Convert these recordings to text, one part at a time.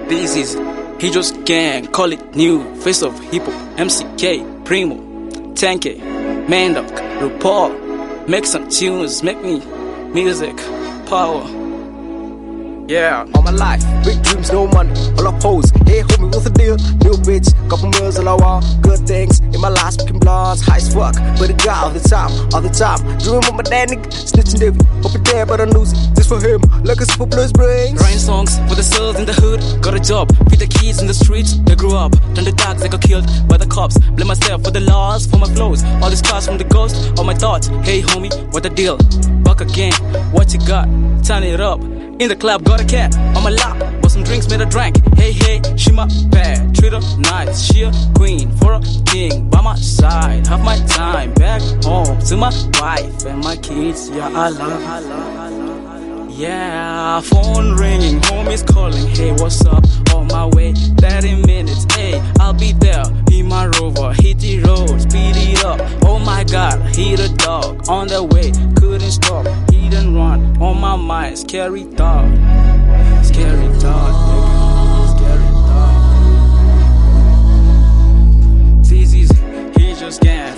This is Hijos Gang, call it new face of hip hop. MCK, Primo, Tanke, Mandok, RuPaul. Make some tunes, make me music, power. Yeah, all my life, big dreams, no money, all I pose. Hey, homie, what's the deal? New bitch, couple meals all I want. Good things in my life, speaking blondes, high as fuck. But it got all the time. Dreaming with my dad, nigga, snitching Davy. Hope it there, but I lose it. This for him, like a super plus brains. Writing songs for the souls in the hood. Got a job, feed the kids in the streets. They grew up, turned the dogs, they got killed by the cops. Blame myself for the loss, for my flows. All these scars from the ghost, all my thoughts. Hey, homie, what the deal? Back again, what you got? Turn it up. In the club, got a cat on my lap. Bought some drinks, made a drink. Hey, she my bad. Treat her nice. She a queen for a king. By my side, have my time back home to my wife and my kids. Yeah, I love. Yeah, phone ringing, homies calling. Hey, what's up? On my way, 30 minutes. Hey, I'll be there in my Rover. Hit the road, speed it up. Oh my God, hit a dog on the way. Couldn't stop. And run on my mind, scary thought, nigga, scary thought. This is Hijos Gang.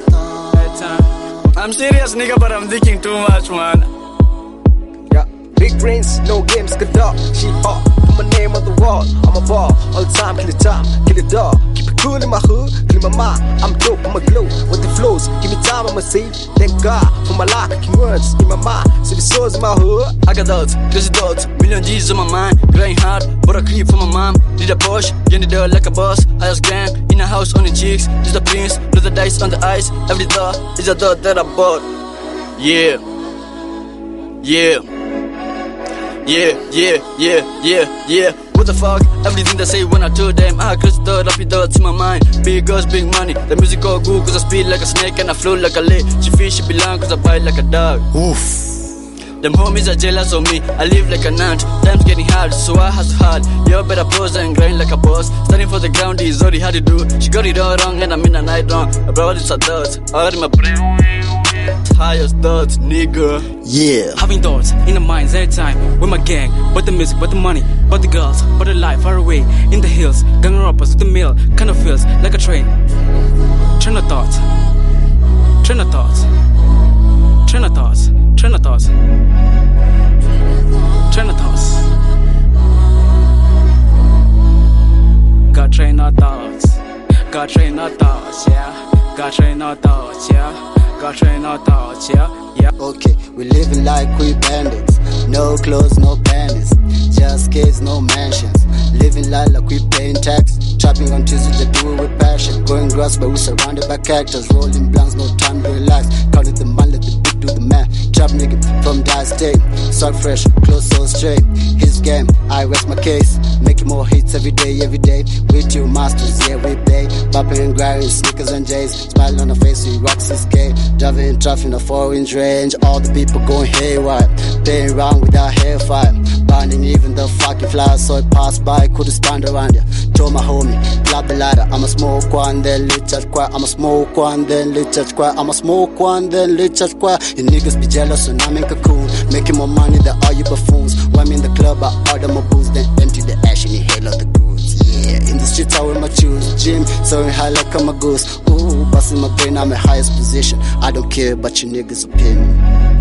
I'm serious, nigga, but I'm thinking too much, man. Yeah, big brains, no games, good dog. She hot, put my name on the wall. I'm a ball, all the time, kill the dog. Keep it cool in my hood, clean my mind. I'm dope, I'm a glow with the flows. Give me time, I'ma save. Thank God for my life, making words in my mind. See the souls in my hood. I got doubts, crazy thoughts, million G's on my mind. Grind hard, but I creep for my mom. Did a push, get the door like a boss. I was gang, in a house on the cheeks. Just the prince, roll the dice on the ice. Every thought is a thought that I bought. Yeah. What the fuck? Everything they say when I told them, I crazy thoughts in my mind. Big girls, big money. The music all good cause I speed like a snake and I flow like a lake. She feels she belong cause I bite like a dog. Oof. Them homies are jealous of me, I live like an ant. Time's getting hard, so I hustle hard. You better pose and grind like a boss. Standing for the ground is all you had to do. She got it all wrong and I'm in a night wrong. Bro, it's a thoughts, I got in my brain. Highest thoughts, nigga. Yeah. Having thoughts in the minds every time with my gang, but the music, but the money, but the girls, but the life far away in the hills. Gang rappers with the mill, kind of feels like a train. Train of thoughts. Train of thoughts. Train of thoughts. Train of thoughts. Train of thoughts. Got train of thoughts. Got train of thoughts, yeah. Got train of thoughts, yeah. Got train of thoughts, yeah. Okay, we living like we bandits. No clothes, no panties. Just kids, no mansions. Living life like we paying tax. Chopping on Tuesday, they do it with passion. Growing grass, but we surrounded by cactus. Rolling blunts, no time to relax. Counting the man, let the big do the math. Trap nigga from that state. Start fresh, close so straight. His game, I rest my case. Making more hits every day. With you masters, yeah, we pay. Popping and grinding, sneakers and J's. Smile on the face, we rocks his skate. Driving traffic in a 4-inch range. All the people going haywire. Playing around without hair fire. Burning even the fucking flies, so it passed by, couldn't stand around ya. Told my homie, grab the ladder. I'ma smoke one, then lit at quiet. I'ma smoke one, then lit at quiet. I'ma smoke one, then lit at quiet. You niggas be jealous when I'm in cocoon. Making more money than all you buffoons. When I'm in the club, I order my booze, then empty the ash and inhale all the goods. Yeah, in the streets I wear my shoes. Gym, soaring high like I'm a goose. Ooh, busting my brain, I'm in highest position. I don't care about you niggas' opinion.